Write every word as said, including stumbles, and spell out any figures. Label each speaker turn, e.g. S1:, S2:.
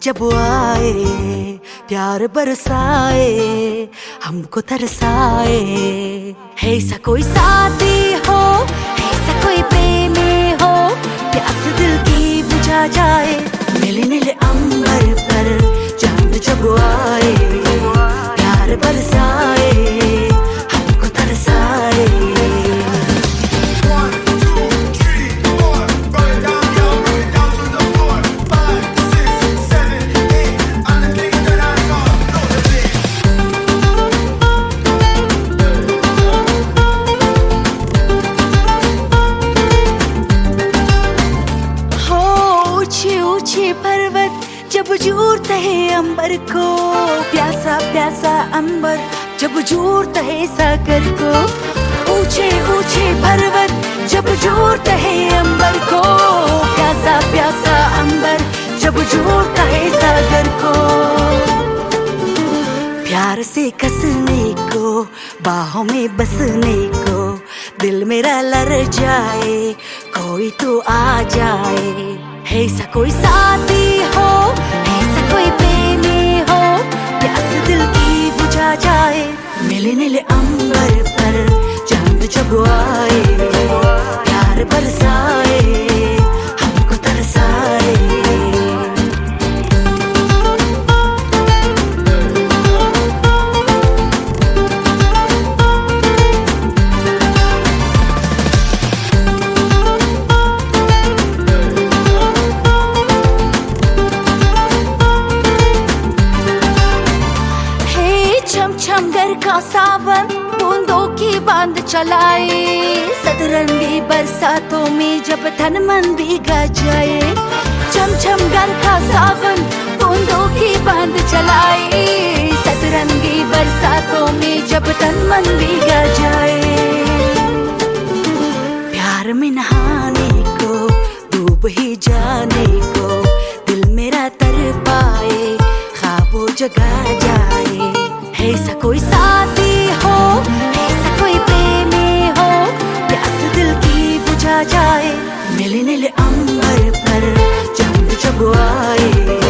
S1: जब आए प्यार बरसाए हमको तरसाए। है सा कोई साथी हो, है सा कोई प्रेमी हो, प्यास दिल की बुझा जाए। नीले नीले अंबर पर चांद जब आए प्यार बरसाए हमको तरसाए। ऊंचे पर्वत जब जूरते है अंबर को, प्यासा प्यासा अंबर जब जूरते है सागर को। ऊंचे ऊंचे पर्वत जब जूरते है अंबर को, प्यासा प्यासा अंबर जब जूरता है सागर को। प्यार से कसने को, बाहों में बसने को, दिल मेरा लड़ जाए कोई तो आ जाए। है सा कोई साथी हो, है सा कोई प्रेमी हो, प्यास दिल की बुझा जाए। नीले नीले अंबर पर चांद जब आए प्यार बरसाए हमको तरसाए। छम घर का सावन बूंदों की बांध चलाए, सतरंगी बरसातों में जब तन मन भीगा जाए। छम छम घर का सावन बूंदों की बांध चलाए, सतरंगी बरसातों में जब तन मन भीगा जाए। प्यार में नहाने को, डूब ही जाने को, दिल मेरा तर पाए ख्वाबों जगा जाए। है सा कोई साथी हो, है सा कोई प्रेमी हो, प्यास दिल की बुझा जाए। नीले नीले अंबर पर चांद जब आए